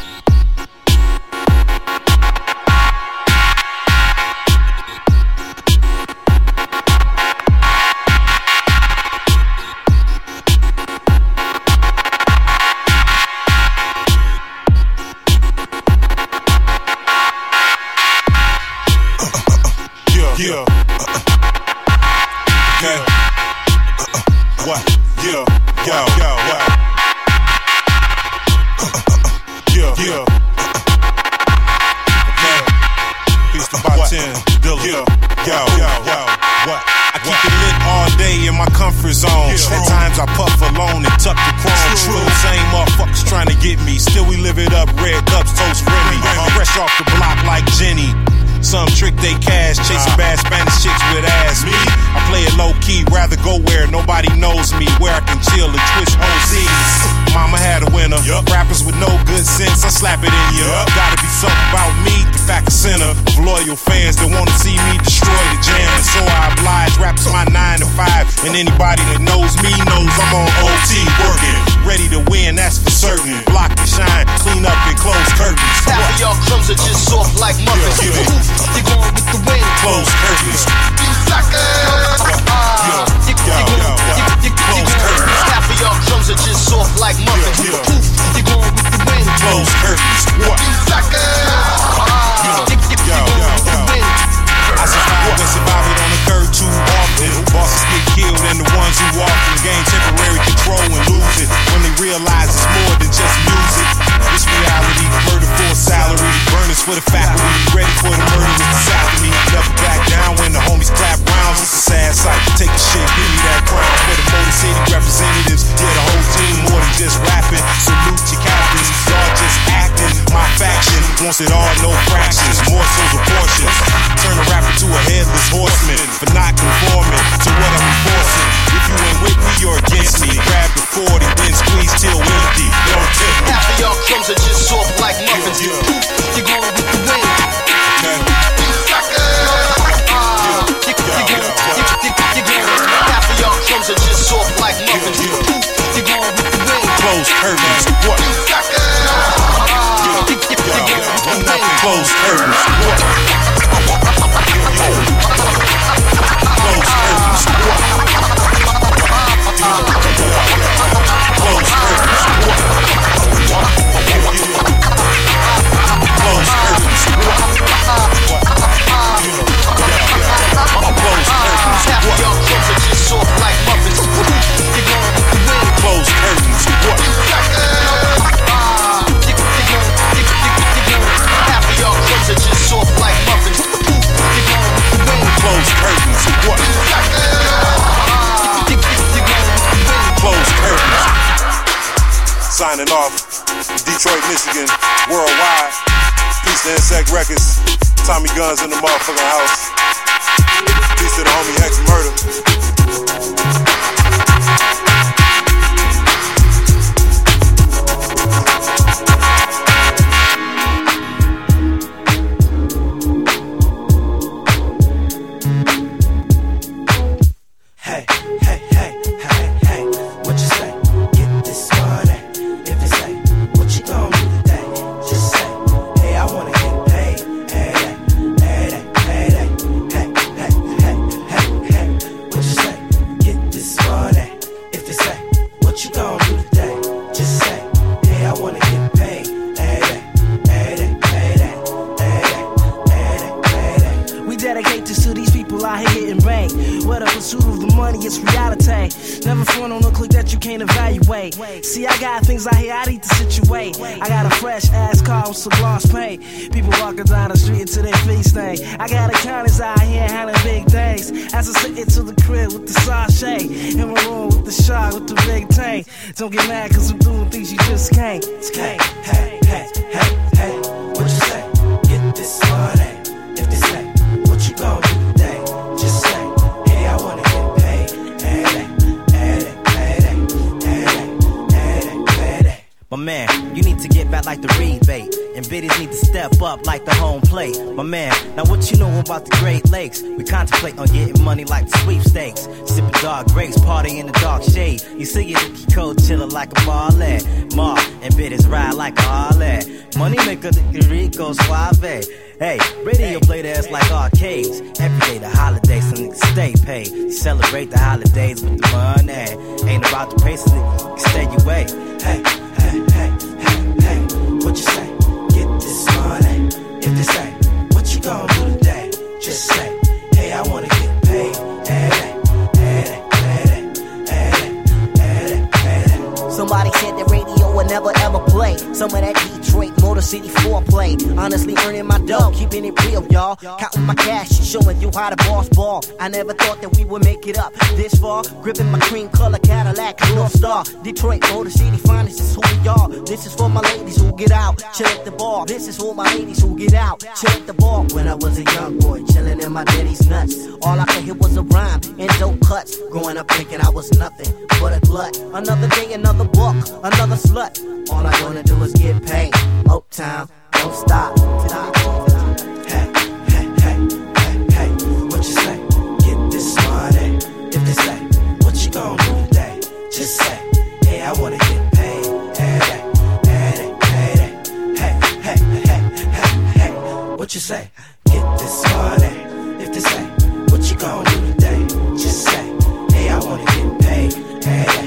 And anybody that knows me knows I'm on OT working. Ready to win, that's for certain. Block the shine, clean up and close curtains. Half of y'all crumbs are just soft like muffins. You're going with the wind. Close curtains. Close curtains. Half of y'all crumbs are just soft like muffins. You're going with the wind. Close curtains. What? I survived and survived it on the third too often. Bosses get killed and the ones who often gain temporary control and lose it when they realize it's more than just music. This reality, murder for a salary, burners for the faculty, ready for the murder with the salary. Never back down when the homies clap rounds. It's a sad sight. Take the shit, give me that crown. For the Motor City representatives, yeah, the whole team more than just rapping. Salute your captains, y'all just acting. My faction wants it all, no fractions, more so the portions. Turn a rapper to a headless horseman for not conforming to what I'm enforcing. If you ain't with me, you're against me. Grab the 40, then squeeze till empty. Don't tip me. Half of y'all crumbs are just soft like muffins. You're going with the wind. Half of y'all crumbs are just soft like muffins. You're going with the wind. Close curtains. What? Close curtains. What? Close curtains. Close curtains. Close curtains. Half of y'all crumbs are just soft like muffins. Close curtains. Half of y'all crumbs are just soft like muffins. signing off. Detroit, Michigan, worldwide. Peace to Insect Records. Tommy Guns in the motherfucking house. Peace to the homie Hex Murder. See, I got things out here I need to situate. I got a fresh ass car with some gloss paint. People walking down the street until their feet stain. I got accountants out here handling big things. As I sit into the crib with the sachet. In my room with the shark with the big tank. Don't get mad cause I'm doing things you just can't. Hey, hey, hey, hey, hey. What you say? Get this money. If they say, what you gonna do today? Just say, hey, I wanna get paid. Hey, my man, you need to get back like the rebate. And biddies need to step up like the home plate. My man, now what you know about the Great Lakes? We contemplate on getting money like the sweepstakes. Sipping dark grapes, party in the dark shade. You see it in cold chillin' like a ballet. Ma and biddies ride like a Harley. Money maker, the Rico Suave. Hey, radio play that's like arcades. Every day the holidays, some niggas stay paid. Celebrate the holidays with the money. Ain't about the pace, niggas stay away. Hey, hey, hey, hey, hey. What you say? Get this money. If they say, what you gonna do today? Just say, hey, I wanna get paid. Somebody said the radio would never ever play some of that Detroit Motor City foreplay. Honestly earning my dough, keeping it real, y'all. Counting my cash and showing you how the boss ball. I never thought that we would make it up this far. Gripping my cream color Cadillac North Star. Detroit Motor City finest is who we are. This is for my ladies who get out, chill at the bar. This is for my ladies who get out, chill at the bar. When I was a young boy, chilling in my daddy's nuts. All I could hear was a rhyme and dope cuts. Growing up thinking I was nothing but a glut. Another day, another book, another slut. All I wanna do is get paid. Uptown, don't stop. Hey, hey, hey, hey, hey. What you say? Get this money. If they say, what you gonna do today? Just say, hey, I wanna get paid. Hey, hey, hey, hey, hey, hey, hey, hey, hey. What you say? Get this money. If they say, what you gonna do today? Just say, hey, I wanna get paid. Hey, hey.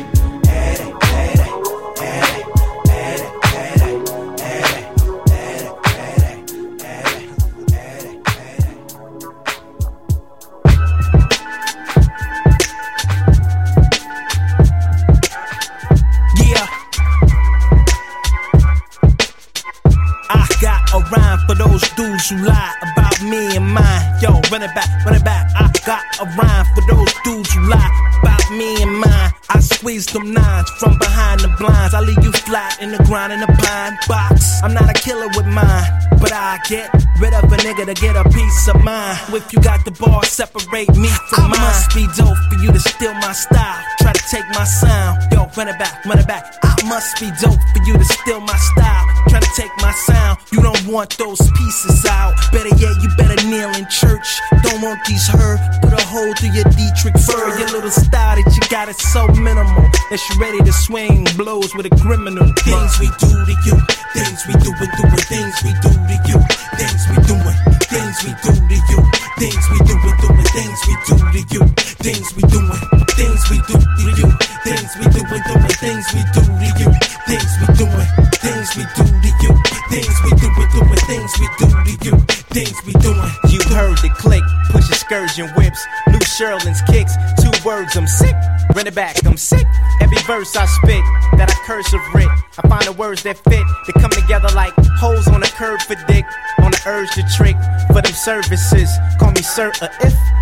For those dudes who lie about me and mine. Yo, run it back. I got a rhyme for those dudes who lie about me and mine. I squeeze them nines from behind the blinds. I leave you flat in the ground in the pine box. I'm not a killer with mine, but I get rid of a nigga to get a piece of mine. If you got the ball, separate me from mine. I must be dope for you to steal my style. Try to take my sound. Yo, run it back. I must be dope for you to steal my style. Try to take my sound. You don't want those pieces out. Better yet, you better kneel in church. Don't want these heard. Put a hole through your Dietrich fur. Your little style that you got is so minimal that you ready to swing blows with a criminal. Things we do to you. Things we do and doing. Things we do to you. Things we doing. Things we do to you. Things we do and doing. Things we do to you. Things we doing. Things we do to you. Things we do and doing. Things we do to you. Things we doing. Things we do to you. Things we do and doing. Things we do to you. Things we doing. You heard the click. Push excursion whips. New Sherlin's kicks. 2 words, I'm sick. Run it back, I'm sick. Every verse I spit, that I curse of writ. I find the words that fit, that come together like holes on a curb for dick. On the urge to trick for them services. Call me sir, if you prefer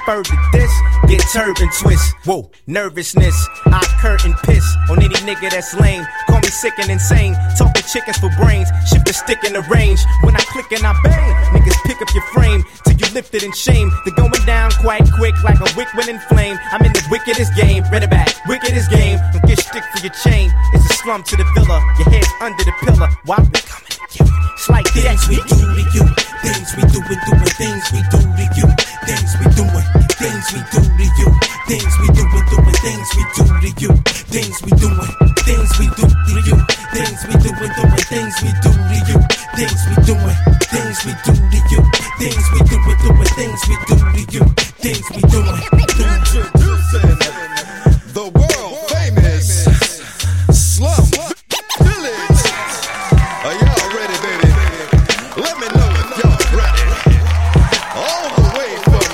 prefer to this, get turban twist. Whoa, nervousness, I curtain piss on any nigga that's lame. Call me sick and insane, talking chickens for brains. Shift the stick in the range, when I click and I bang. Niggas pick up your frame, till you lift it in shame. They're going down quite quick, like a wick when in flame. I'm in the wickedest game, read it back, wickedest game. Don't get stick for your chain, it's a slum to the villa. Your head's under the pillar, why we coming to kill you? It's like things we do to you, things we doing, things we do to you, things we doing, things we do to you, things we doing, things we do to you, things we doing, things we do to you, things we doing, things we do to you, things we doing, things we do to you, things we doing, things we do to you, things we doing. Introducing the world famous Slum Village. Are y'all ready, baby? Let me know if y'all ready. All the way from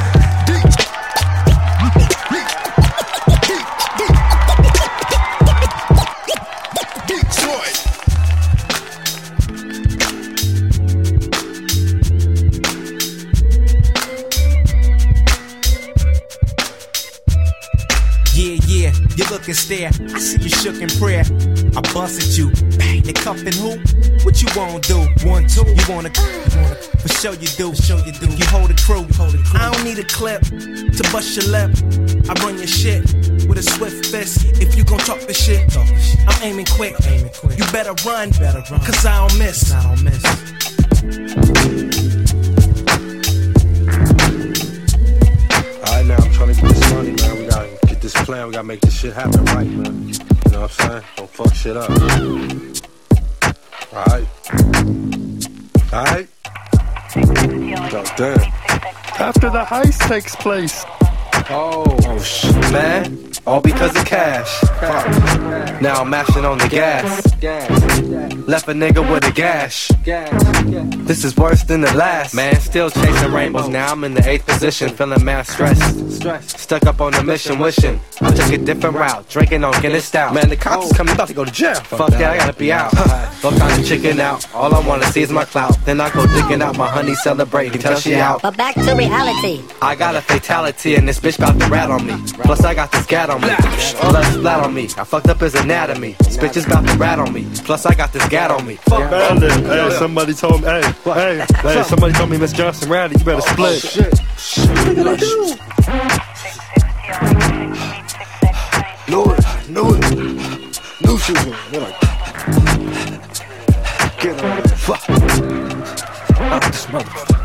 Detroit. Yeah, you look and stare. I see you shook in prayer. I busted you. Bang, they cuffin' who? What you wanna do? 1, 2. You wanna for sure you do. You hold a crew. I don't need a clip to bust your lip. I run your shit with a swift fist. If you gon' talk the shit, I'm aiming quick. You better run, cause I don't miss. Alright, now I'm trying to get this money, man. We gotta get this plan. We gotta make this shit happen right, man. You know what I'm saying? Don't fuck shit up. Alright. Alright. Oh, damn. After the heist takes place. Oh shit, man. All because of cash. Fuck. Now I'm mashing on the gas. Left a nigga with a gash. This is worse than the last. Man, still chasing rainbows. Now I'm in the 8th position, feeling mad stressed. Stuck up on the mission, wishing I took a different route. Drinking on Guinness Stout. Man, the cops is coming, about to go to jail. Fuck that, I gotta be out. Fuck kind of chicken out. All I wanna see is my clout. Then I go digging out my honey, celebrating till she out. But back to reality. I got a fatality and this bitch bout to rat on me. Plus I got this gat on me. All that splat on me. I fucked up his anatomy. This bitch is bout to rat on me. Plus I got this gat on me. Fuck man, hey, somebody told me, hey, somebody told me Miss Johnson ratted. You better split. What did I do? Knew she was gonna. They're like, get on there. Fuck. This motherfucker.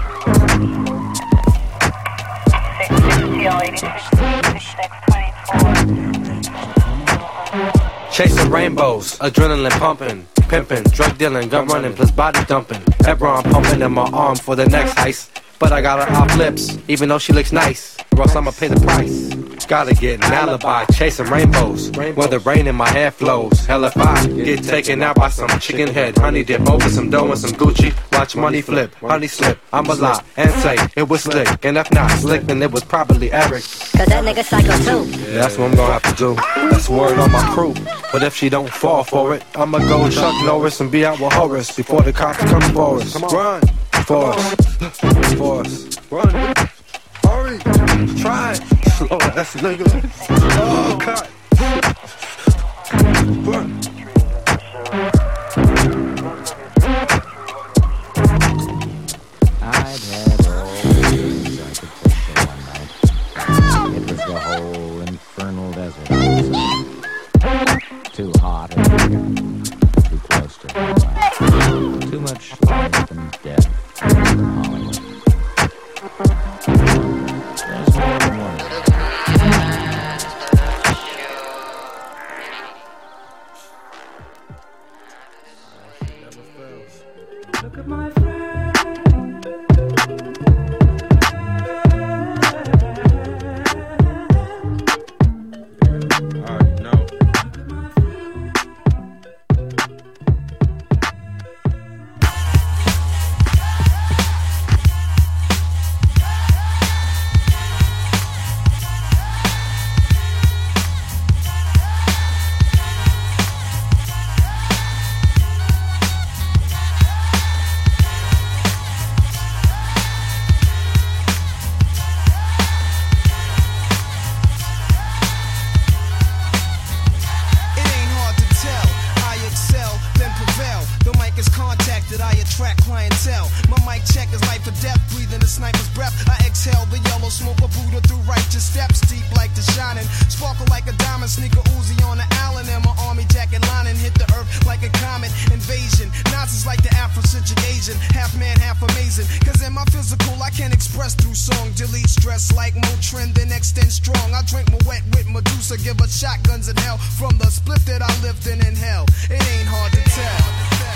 Chasing rainbows, adrenaline pumping, pimping, drug dealing, gun running, plus body dumping. Ebron pumping in my arm for the next heist. But I got her off lips, even though she looks nice. Or else I'ma pay the price. Gotta get an alibi, chasing rainbows. Where the rain in my hair flows. Hell if I get taken out by some chicken head. Honey dip over some dough and some Gucci. Watch money flip, honey slip. I'ma lie and say it was slick. And if not slick, then it was probably Eric. Cause that nigga psycho too. Yeah, that's what I'm gonna have to do. That's word on my crew. But if she don't fall for it, I'ma go Chuck Norris and be out with Horace before the cops come for us. Run for us. Run. Hurry. Try. Slow. That's the nigga. Oh, God. Run. I'd had all the things I could think for one night. It was the whole infernal desert outside. Too hot and too close to home. Too much life and death in Hollywood. There's more than one. life or death, breathing a sniper's breath. I exhale the yellow smoke of Buddha through righteous steps, deep like the shining, sparkle like a diamond, sneaker Uzi on the Allen, and my army jacket lining hit the earth like a comet invasion. Nazis like the Afrocentric Asian, half man, half amazing. Cause in my physical, I can express through song, delete stress like Motrin, then extend strong. I drink my wet with Medusa, give her shotguns in hell from the split that I lived in hell. It ain't hard to tell.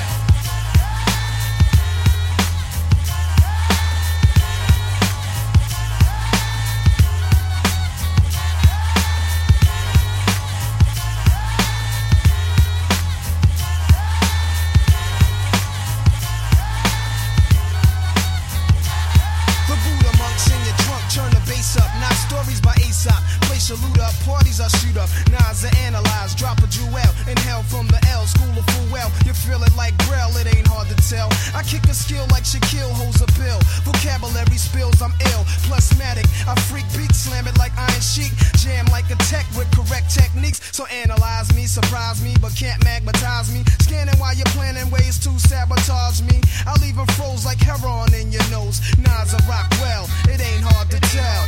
Salute up, parties I shoot up, Nas I analyze, drop a jewel, inhale from the L, school of full well, you feel it like Braille, it ain't hard to tell. I kick a skill like Shaquille holds a pill, vocabulary spills, I'm ill, plasmatic, I freak beat, slam it like Iron Sheik, jam like a tech with correct techniques, so analyze me, surprise me, but can't magnetize me, scanning while you're planning ways to sabotage me, I leave them froze like heroin in your nose, Nas I rock well, it ain't hard to tell.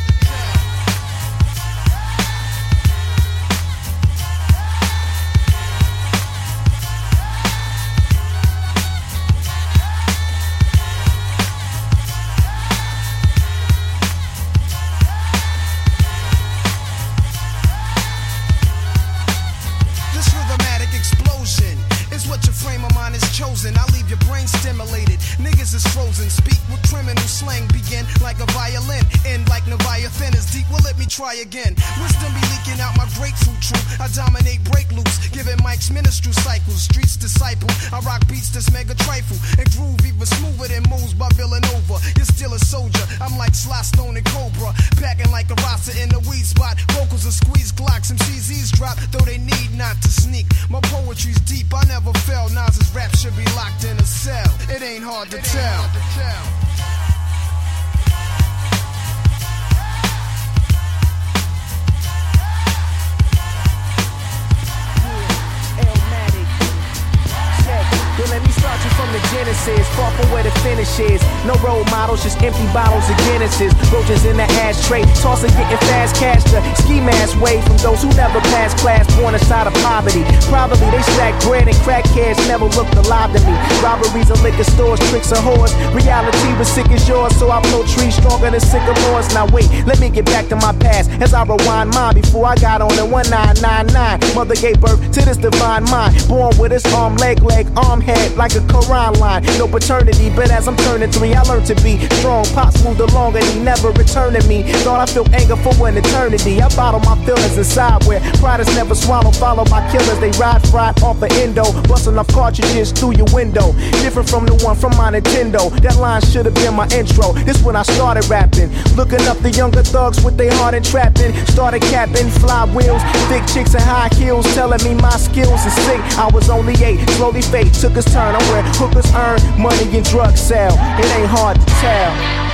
I leave your brain stimulated, niggas is frozen. Speak with criminal slang, begin like a violin, end like Leviathan is deep. Well, let me try again. Wisdom be leaking out my grapefruit true. I dominate, break loose, giving Mike's ministry cycles. Streets disciple, I rock beats that's mega trifle and groove even smoother than moves by Villanova. You're still a soldier, I'm like Sly Stone and Cobra, packing like a rasta in the weed spot. Vocals are squeeze Glocks, some CZs drop, though they need not to sneak. My poetry's deep, I never fell. Nas's rap should be locked in a cell. It ain't hard to tell. Then let me start you from the genesis, far from where the finish is. No role models, just empty bottles of Guinnesses. Roaches in the ashtray, tossing getting fast cash. The ski mask way from those who never passed class, born inside of poverty. Probably they stack bread and crackheads never looked alive to me. Robberies and liquor stores, tricks and whores. Reality was sick as yours, so I blow trees stronger than sycamores. Now wait, let me get back to my past as I rewind mine before I got on the 1999. Mother gave birth to this divine mind, born with his arm, leg, arm, head like a Quran line. No paternity, but as I'm turning 3, I learned to be strong. Pops moved along and he never returned to me. Thought I felt anger for an eternity. I bottle my feelings inside where pride is never swallowed. Followed by killers, they ride fried off the endo, busting off cartridges through your window. Different from the one from my Nintendo. That line should have been my intro. This when I started rapping, looking up the younger thugs with their heart and trapping. Started capping, fly wheels, thick chicks and high heels, telling me my skills is sick. I was only 8, slowly fate took its turn. I'm where hookers earn money and drugs sell. It ain't hard to tell.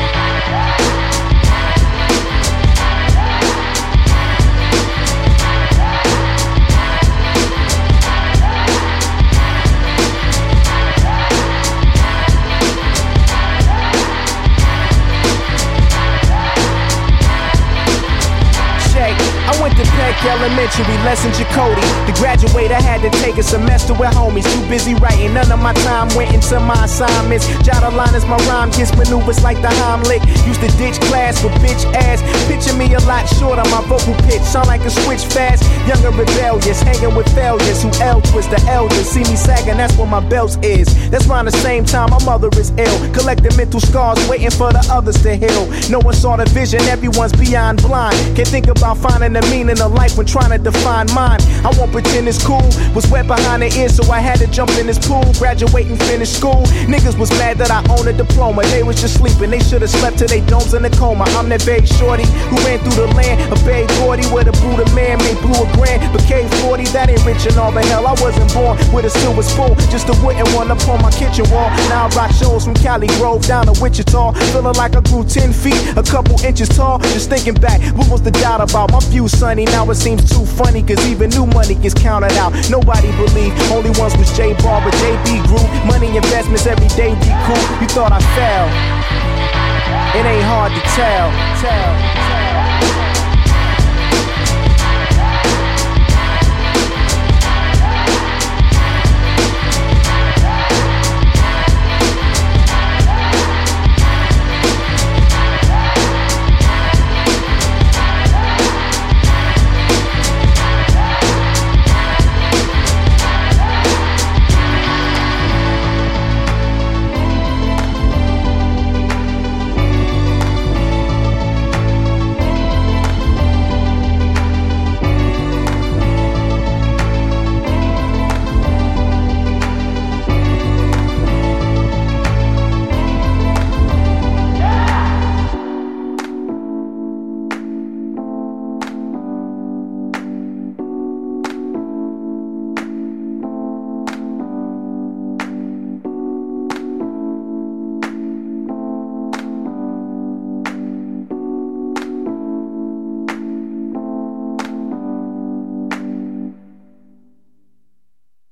I went to Peck Elementary, lesson Jacody. To graduate, I had to take a semester with homies. Too busy writing, none of my time went into my assignments. Jot liners, my rhyme gets maneuvers like the Heimlich. Used to ditch class for bitch ass. Picture me a lot shorter, my vocal pitch sound like a switch fast. Younger rebellious, hanging with failures who L-twist the elders. See me sagging, that's what my belt is. That's around the same time my mother is ill. Collecting mental scars, waiting for the others to heal. No one saw the vision, everyone's beyond blind. Can't think about finding the meaning of life when trying to define mine. I won't pretend it's cool. Was wet behind the ears, so I had to jump in this pool. Graduate and finish school. Niggas was mad that I own a diploma. They was just sleeping. They should have slept till they domes in a coma. I'm that vague shorty who ran through the land. A Bay 40 with a Buddha man made blue a grand. But K40, that ain't rich and all the hell. I wasn't born with a silver spoon. Just a wooden one up on my kitchen wall. Now I rock shows from Cali Grove down to Wichita. Feeling like I grew 10 feet, a couple inches tall. Just thinking back, what was the doubt about my view, sonny? Now it seems too funny, cause even new money gets counted out. Nobody believed, only ones was J Bar, but JB grew. Money investments every day be cool. You thought I fell. It ain't hard to tell.